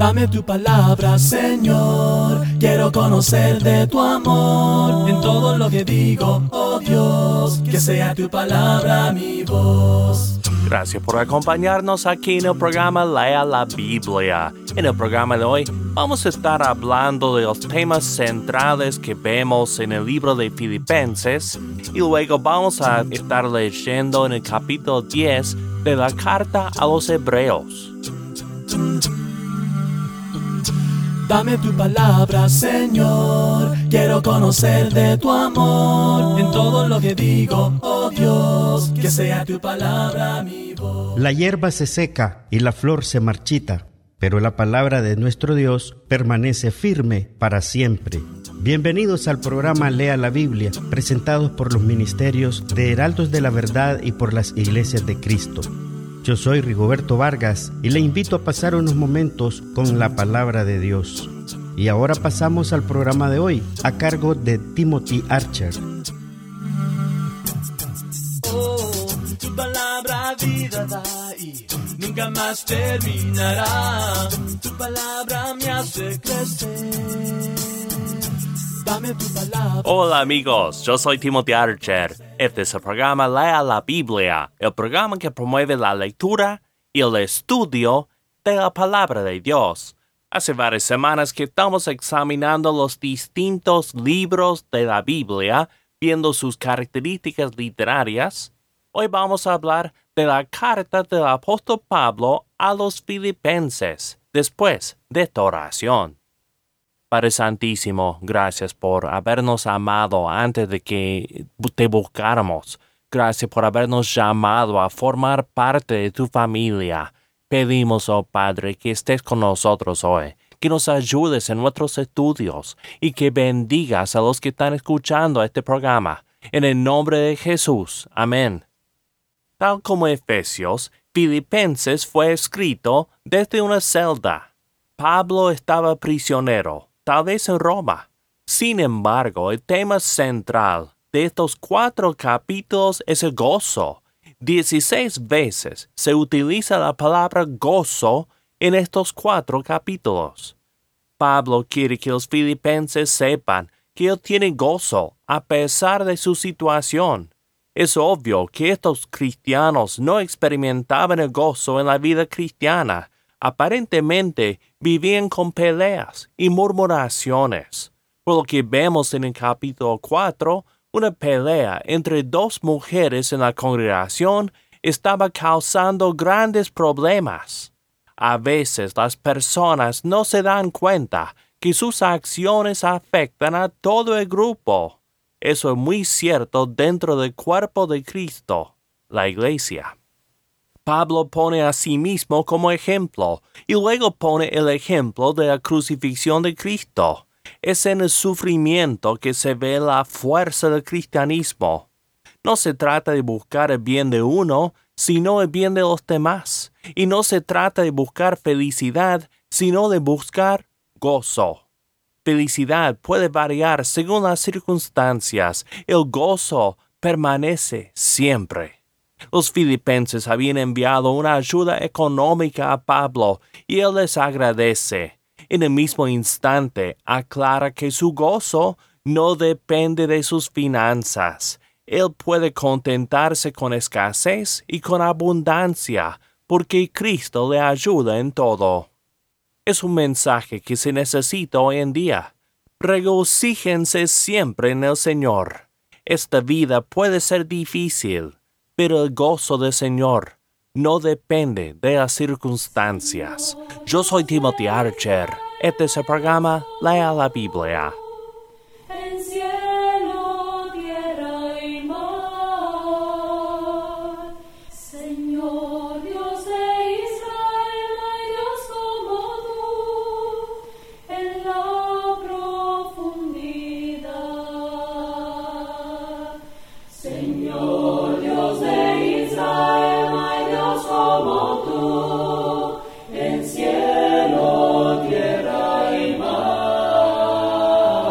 Dame tu palabra, Señor. Quiero conocer de tu amor en todo lo que digo, oh Dios. Que sea tu palabra mi voz. Gracias por acompañarnos aquí en el programa Lea la Biblia. En el programa de hoy vamos a estar hablando de los temas centrales que vemos en el libro de Filipenses y luego vamos a estar leyendo en el capítulo 10 de la carta a los Hebreos. Dame tu palabra, Señor. Quiero conocer de tu amor en todo lo que digo, oh Dios. Que sea tu palabra mi voz. La hierba se seca y la flor se marchita, pero la palabra de nuestro Dios permanece firme para siempre. Bienvenidos al programa Lea la Biblia, presentados por los ministerios de Heraldos de la Verdad y por las Iglesias de Cristo. Yo soy Rigoberto Vargas y le invito a pasar unos momentos con la palabra de Dios. Y ahora pasamos al programa de hoy, a cargo de Timothy Archer. Oh, tu palabra vida da y nunca más terminará. Tu palabra me hace crecer. Dame tu palabra. Hola amigos, yo soy Timothy Archer. Este es el programa Lea la Biblia, el programa que promueve la lectura y el estudio de la palabra de Dios. Hace varias semanas que estamos examinando los distintos libros de la Biblia, viendo sus características literarias. Hoy vamos a hablar de la carta del apóstol Pablo a los Filipenses, después de esta oración. Padre Santísimo, gracias por habernos amado antes de que te buscáramos. Gracias por habernos llamado a formar parte de tu familia. Pedimos, oh Padre, que estés con nosotros hoy, que nos ayudes en nuestros estudios y que bendigas a los que están escuchando este programa. En el nombre de Jesús. Amén. Tal como Efesios, Filipenses fue escrito desde una celda. Pablo estaba prisionero, tal vez en Roma. Sin embargo, el tema central de estos 4 capítulos es el gozo. 16 veces se utiliza la palabra gozo en estos 4 capítulos. Pablo quiere que los filipenses sepan que él tiene gozo a pesar de su situación. Es obvio que estos cristianos no experimentaban el gozo en la vida cristiana. Aparentemente vivían con peleas y murmuraciones. Por lo que vemos en el capítulo 4, una pelea entre 2 mujeres en la congregación estaba causando grandes problemas. A veces las personas no se dan cuenta que sus acciones afectan a todo el grupo. Eso es muy cierto dentro del cuerpo de Cristo, la Iglesia. Pablo pone a sí mismo como ejemplo y luego pone el ejemplo de la crucifixión de Cristo. Es en el sufrimiento que se ve la fuerza del cristianismo. No se trata de buscar el bien de uno, sino el bien de los demás. Y no se trata de buscar felicidad, sino de buscar gozo. Felicidad puede variar según las circunstancias. El gozo permanece siempre. Los filipenses habían enviado una ayuda económica a Pablo y él les agradece. En el mismo instante, aclara que su gozo no depende de sus finanzas. Él puede contentarse con escasez y con abundancia, porque Cristo le ayuda en todo. Es un mensaje que se necesita hoy en día. Regocíjense siempre en el Señor. Esta vida puede ser difícil, pero el gozo del Señor no depende de las circunstancias. Yo soy Timothy Archer. Este es el programa Lea la Biblia. En cielo, tierra y mar, Señor Dios de Israel, no hay Dios como tú, en la profundidad. Señor Dios de Israel, no hay Dios como tú, en cielo, tierra y mar.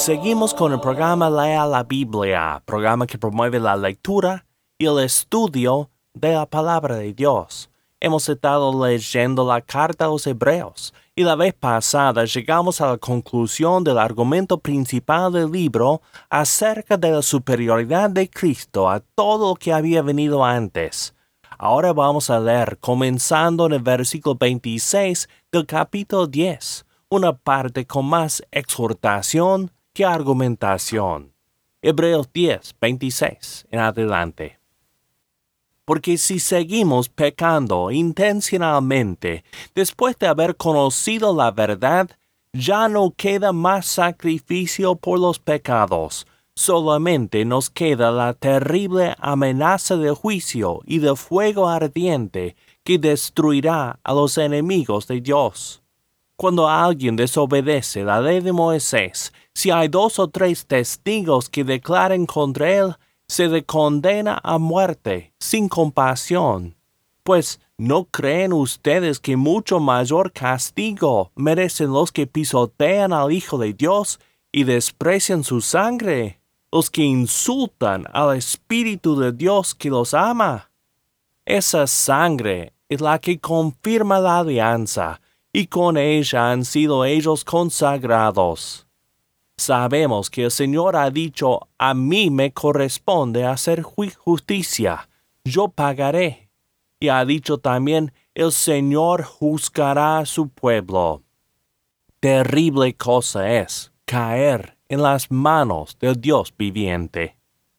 Seguimos con el programa Lea la Biblia, programa que promueve la lectura y el estudio de la palabra de Dios. Hemos estado leyendo la carta a los Hebreos y la vez pasada llegamos a la conclusión del argumento principal del libro acerca de la superioridad de Cristo a todo lo que había venido antes. Ahora vamos a leer, comenzando en el versículo 26 del capítulo 10, una parte con más exhortación que argumentación. Hebreos 10, 26 en adelante. Porque si seguimos pecando intencionalmente después de haber conocido la verdad, ya no queda más sacrificio por los pecados. Solamente nos queda la terrible amenaza del juicio y del fuego ardiente que destruirá a los enemigos de Dios. Cuando alguien desobedece la ley de Moisés, si hay 2 o 3 testigos que declaren contra él, se le condena a muerte sin compasión. Pues, ¿no creen ustedes que mucho mayor castigo merecen los que pisotean al Hijo de Dios y desprecian su sangre? Los que insultan al Espíritu de Dios que los ama. Esa sangre es la que confirma la alianza, y con ella han sido ellos consagrados. Sabemos que el Señor ha dicho, a mí me corresponde hacer justicia, yo pagaré. Y ha dicho también, el Señor juzgará a su pueblo. Terrible cosa es caer en las manos del Dios viviente.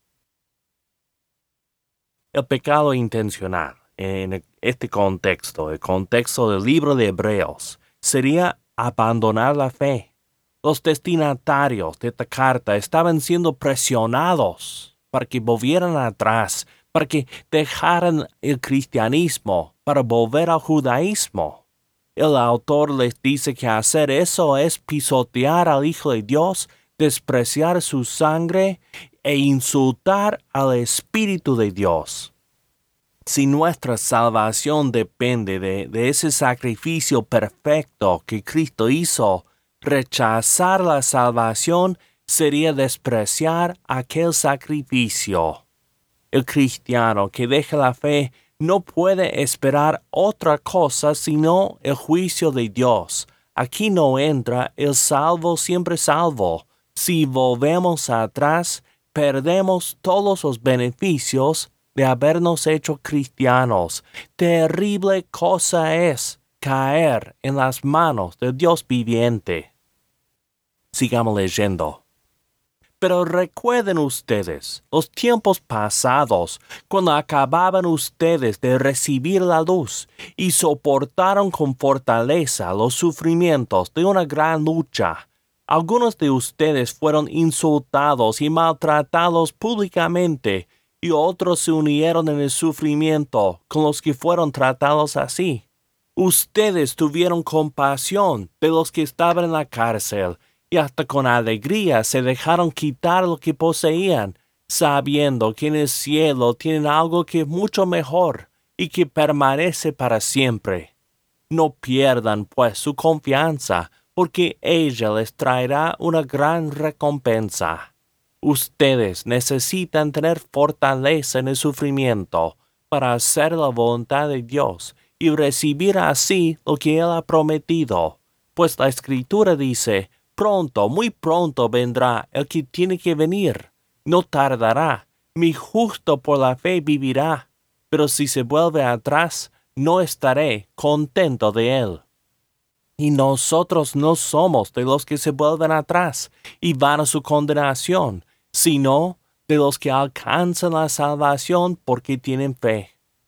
El pecado intencional, en este contexto, el contexto del libro de Hebreos, sería abandonar la fe. Los destinatarios de esta carta estaban siendo presionados para que volvieran atrás, para que dejaran el cristianismo, para volver al judaísmo. El autor les dice que hacer eso es pisotear al Hijo de Dios, despreciar su sangre e insultar al Espíritu de Dios. Si nuestra salvación depende de ese sacrificio perfecto que Cristo hizo, rechazar la salvación sería despreciar aquel sacrificio. El cristiano que deja la fe no puede esperar otra cosa sino el juicio de Dios. Aquí no entra el salvo siempre salvo. Si volvemos atrás, perdemos todos los beneficios de habernos hecho cristianos. Terrible cosa es caer en las manos del Dios viviente. Sigamos leyendo. Pero recuerden ustedes los tiempos pasados, cuando acababan ustedes de recibir la luz y soportaron con fortaleza los sufrimientos de una gran lucha. Algunos de ustedes fueron insultados y maltratados públicamente, y otros se unieron en el sufrimiento con los que fueron tratados así. Ustedes tuvieron compasión de los que estaban en la cárcel, y hasta con alegría se dejaron quitar lo que poseían, sabiendo que en el cielo tienen algo que es mucho mejor y que permanece para siempre. No pierdan, pues, su confianza, porque ella les traerá una gran recompensa. Ustedes necesitan tener fortaleza en el sufrimiento para hacer la voluntad de Dios y recibir así lo que Él ha prometido, pues la Escritura dice, pronto, muy pronto vendrá el que tiene que venir. No tardará. Mi justo por la fe vivirá. Pero si se vuelve atrás, no estaré contento de él. Y nosotros no somos de los que se vuelven atrás y van a su condenación, sino de los que alcanzan la salvación porque tienen fe.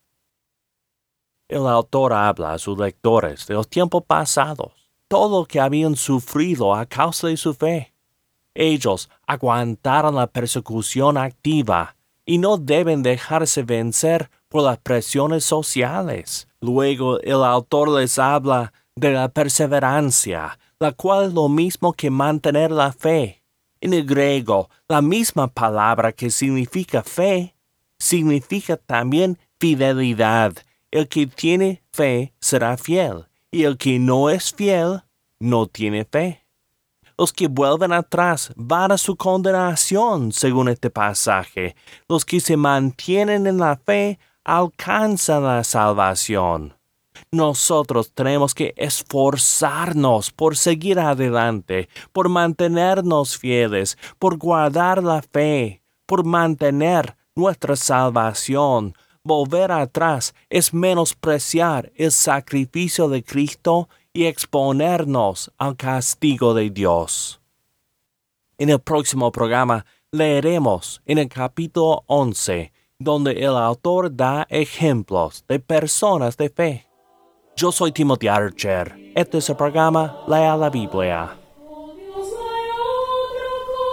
El autor habla a sus lectores de los tiempos pasados, todo lo que habían sufrido a causa de su fe. Ellos aguantaron la persecución activa y no deben dejarse vencer por las presiones sociales. Luego el autor les habla de la perseverancia, la cual es lo mismo que mantener la fe. En el griego, la misma palabra que significa fe, significa también fidelidad. El que tiene fe será fiel, y el que no es fiel no tiene fe. Los que vuelven atrás van a su condenación, según este pasaje. Los que se mantienen en la fe alcanzan la salvación. Nosotros tenemos que esforzarnos por seguir adelante, por mantenernos fieles, por guardar la fe, por mantener nuestra salvación. Volver atrás es menospreciar el sacrificio de Cristo y exponernos al castigo de Dios. En el próximo programa leeremos en el capítulo 11, donde el autor da ejemplos de personas de fe. Yo soy Timothy Archer. Este es el programa Lea la Biblia. Oh Dios, no hay otro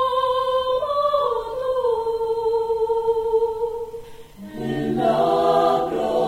como tú. En la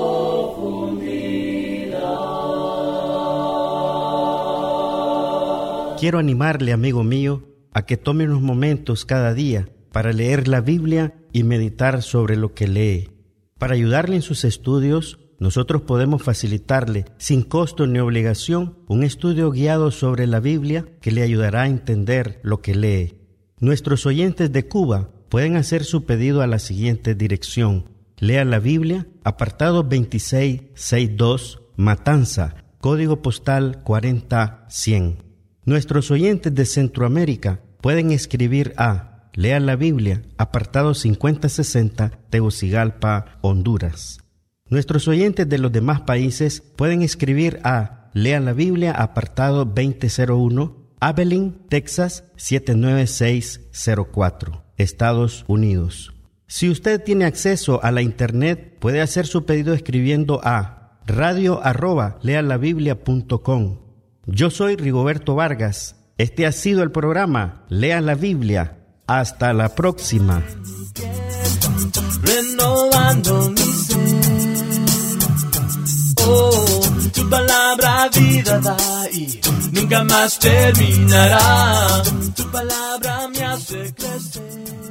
profundidad. Quiero animarle, amigo mío, a que tome unos momentos cada día para leer la Biblia y meditar sobre lo que lee. Para ayudarle en sus estudios, nosotros podemos facilitarle, sin costo ni obligación, un estudio guiado sobre la Biblia que le ayudará a entender lo que lee. Nuestros oyentes de Cuba pueden hacer su pedido a la siguiente dirección: Lea la Biblia, apartado 2662, Matanza, código postal 40100. Nuestros oyentes de Centroamérica pueden escribir a Lea la Biblia, apartado 5060, Tegucigalpa, Honduras. Nuestros oyentes de los demás países pueden escribir a Lea la Biblia, apartado 2001, Abilene, Texas 79604, Estados Unidos. Si usted tiene acceso a la internet, puede hacer su pedido escribiendo a radio@lealabiblia.com. Yo soy Rigoberto Vargas. Este ha sido el programa Lea la Biblia. Hasta la próxima. Renovando mi ser. Oh, tu palabra vida da y nunca más terminará. Tu palabra me hace crecer.